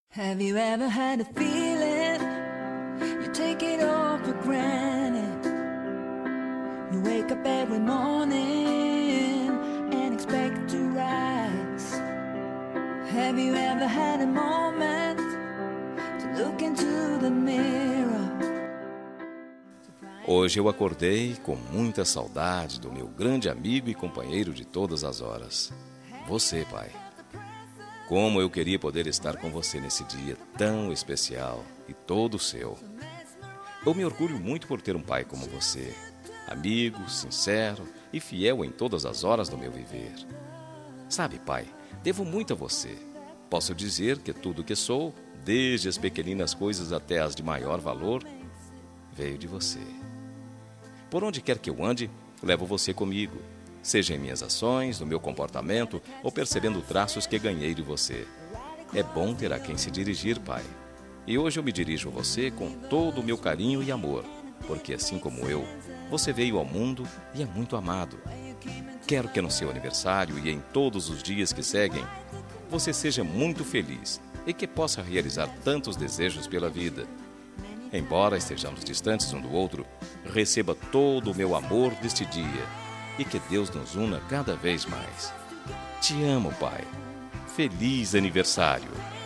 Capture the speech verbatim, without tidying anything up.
Have you ever had a feeling you take it all for granted? You wake up every morning and expect to rise. Have you ever had a moment to look into the mirror? Hoje eu acordei com muita saudade do meu grande amigo e companheiro de todas as horas. Você, pai. Como eu queria poder estar com você nesse dia tão especial e todo seu. Eu me orgulho muito por ter um pai como você, amigo, sincero e fiel em todas as horas do meu viver. Sabe, pai, devo muito a você. Posso dizer que tudo que sou, desde as pequeninas coisas até as de maior valor, veio de você. Por onde quer que eu ande, levo você comigo. Seja em minhas ações, no meu comportamento ou percebendo traços que ganhei de você. É bom ter a quem se dirigir, pai. E hoje eu me dirijo a você com todo o meu carinho e amor, porque assim como eu, você veio ao mundo e é muito amado. Quero que no seu aniversário e em todos os dias que seguem, você seja muito feliz e que possa realizar tantos desejos pela vida. Embora estejamos distantes um do outro, receba todo o meu amor deste dia. E que Deus nos una cada vez mais. Te amo, pai. Feliz aniversário!